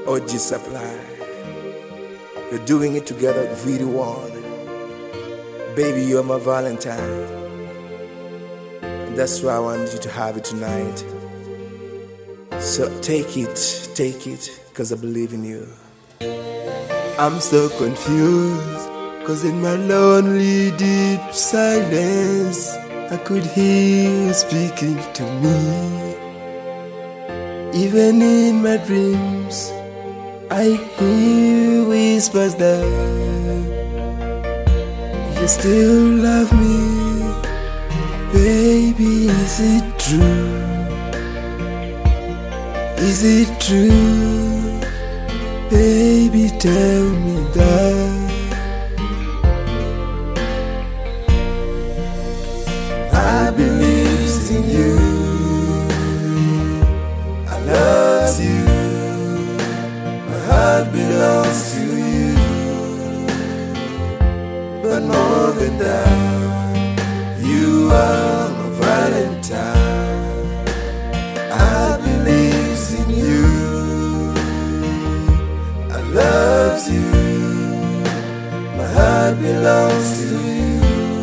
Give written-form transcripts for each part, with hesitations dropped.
OG Supply. You're doing it together with VD1. Baby, you're my Valentine. And that's why I want you to have it tonight. So take it, cause I believe in you. I'm so confused, cause in my lonely deep silence I could hear you speaking to me. Even in my dreams I hear whispers that you still love me. Baby, is it true? Is it true? Baby, tell me that. I believe in you. I love you. My heart belongs to you. But more than that, you are my Valentine. I believe in you. I love you. My heart belongs to you.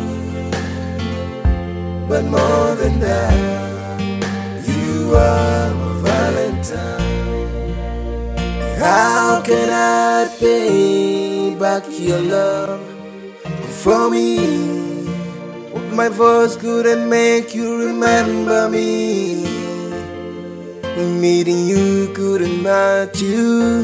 But more than that, you are my Valentine. How can I pay back your love for me? My voice couldn't make you remember me. Meeting you couldn't match you,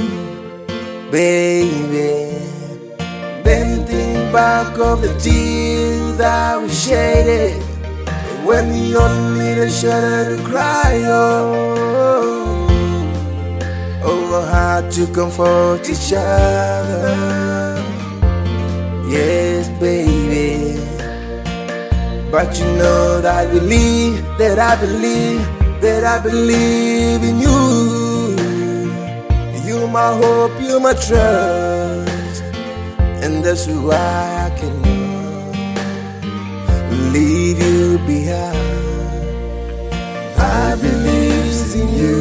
baby. Then think back of the tears that we shaded when we only need a shoulder to cry on. Oh, how to comfort each other. Yes, baby. But you know that I believe in you. You're my hope, you're my trust, and that's why I can leave you behind. I believe in you.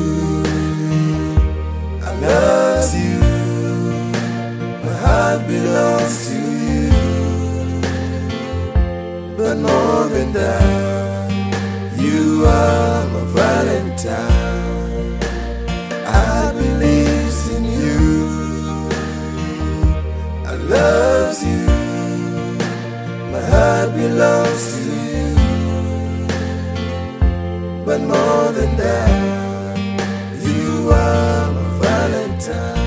I love you. My heart belongs to you. But more than that, you are my Valentine. I believe in you. I love you. My heart belongs to you. But more than that, you are my Valentine.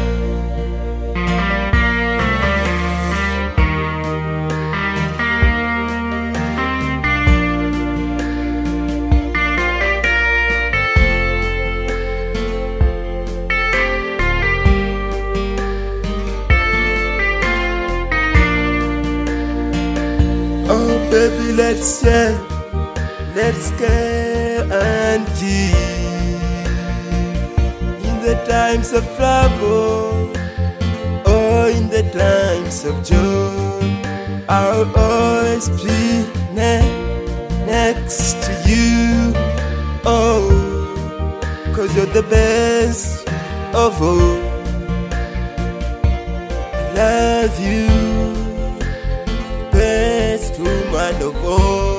Oh baby, let's share and give. In the times of trouble or in the times of joy, I'll always be next to you. Oh, cause you're the best of all. I love you, best woman of all.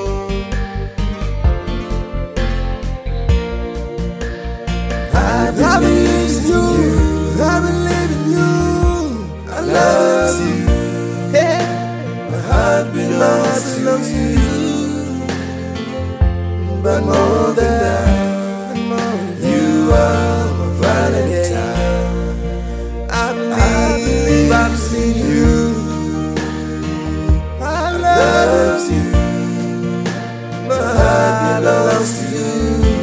I believe in you. I believe in you. I love you. Hey, my heart belongs to you. But more than that, you are my Valentine. I believe in you. I love you. My heart belongs to you.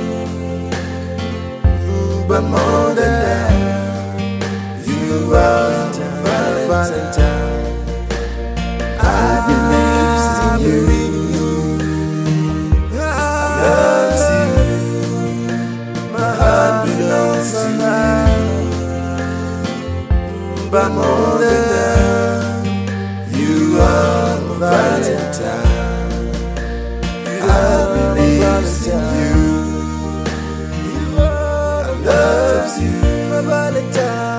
But more than that, you are my Valentine. I believe in you. I love you. My heart belongs to you. But more than that, you are my Valentine. I believe in you. I love you, my Valentine.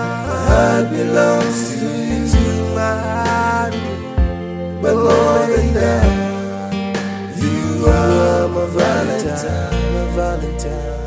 heart belongs to you, my heart. But more than that, you are my Valentine, my Valentine.